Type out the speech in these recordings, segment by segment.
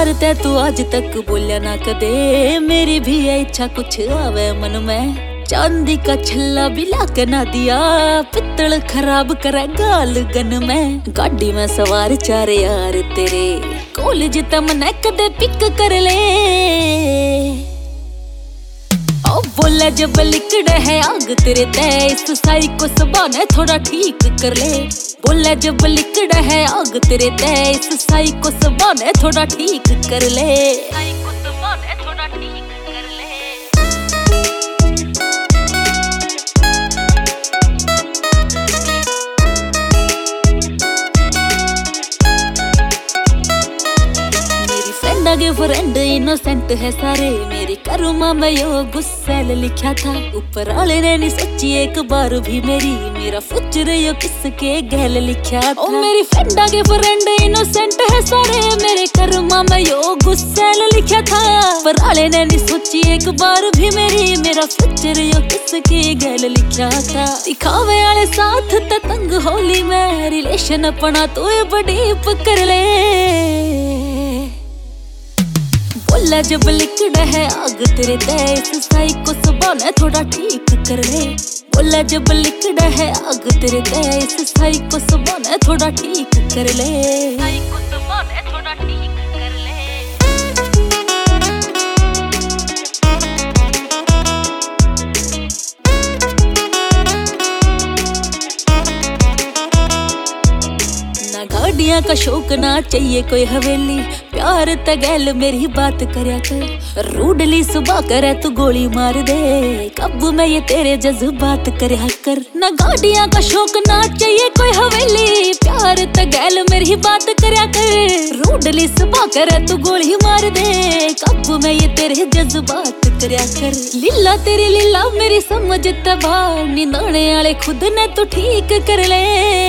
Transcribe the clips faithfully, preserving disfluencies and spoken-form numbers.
प्यार ते तू आज तक बोलिया ना कदे, मेरी भी है इच्छा कुछ आवे मन में। चांदी का छल्ला भी लाके ना दिया, पित्तल खराब करे गाल गन में। गाड़ी में सवार चार यार तेरे, कॉलेज तमने कदे पिक कर ले। ओ बोला जब लिकड़ है आग तेरे ते, इस साई को सबाने थोड़ा ठीक कर ले। बोला जब लिकड़ है आग तेरे ते, इस साई को सबाने थोड़ा ठीक कर ले। साई को सबाने थोड़ा ठीक कर ले। आगे फ्रेंड इनोसेंट है सारे, मेरी करुमा में यो गुस्सेल लिखा था। ऊपर वाले ने नहीं सोची एक बार भी मेरी, मेरा फ्यूचर यो किसके गहल लिखा था। ओ मेरी फ्रेंड आगे फ्रेंड इनोसेंट है सारे, मेरे करुमा में यो गुस्सेल लिखा था। ऊपर वाले ने नहीं सोची एक बार भी मेरी, मेरा फ्यूचर यो किसके गहल लिखा था। दिखावे वाले साथ तंग होली में, रिलेशन अपना तो बड़ी पकड़ ले। बोला जब लिकड़ है आग तेरे ते, इस साई को सबाने थोड़ा ठीक कर ले। बोला जब लिकड़ है आग तेरे ते, इस साई को सबाने थोड़ा ठीक कर ले। साई को सबाने थोड़ा ठीक कर ले। ना गाड़ियां का शौक ना चाहिए कोई हवेली, प्यार तगैल मेरी बात करया कर। रूडली सुबह करे तू गोली मार दे, कब मैं ये तेरे जज्बात करया कर। ना गाड़ियां का शौक ना चाहिए कोई हवेली, प्यार तगैल मेरी बात करया कर। रूडली सुबह करे तू गोली मार दे, कब मैं ये तेरे जज्बात करया कर। लीला तेरी लीला मेरी समझ तबाह, निंदाने वाले खुद ने तू ठीक कर ले।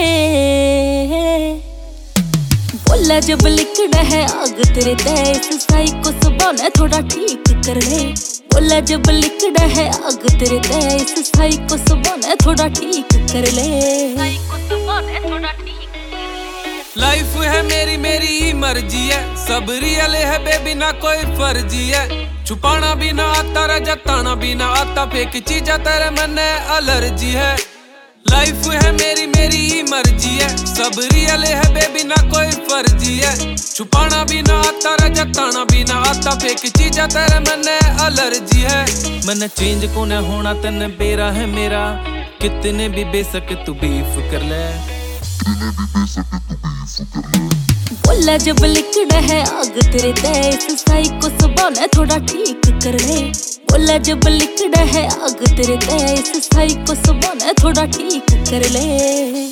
बोला जब लिकड़ है आग तेरे ते, इस साई को सबाने थोड़ा ठीक कर ले। बोला जब लिकड़ है आग तेरे ते, इस साई को सबाने थोड़ा ठीक कर ले। साई को सबाने थोड़ा ठीक कर ले। लाइफ है मेरी मेरी ही मर्जी है, सब रियल है बेबी ना कोई फर्जी है। छुपाना भी ना आता रे जताना भी ना आता, फेक चीजा तेरे मन एलर्जी है। लाइफ है मेरी मेरी ही मर्जी है, सब रियल है बेबी ना कोई फर्जी है। छुपाना भी ना आता रे जताना भी ना आता, फेक चीजा तेरे मन एलर्जी है। मन चेंज कोने होना तन बेरा है मेरा, कितने भी बेशक तू बीफ कर ले। बोला जब लिकड़ है आग तेरे ते, इस साई को सबाने थोड़ा ठीक कर ले। बोला जब लिकड़ है आग तेरे ते, इस साई को सबाने थोड़ा ठीक कर ले।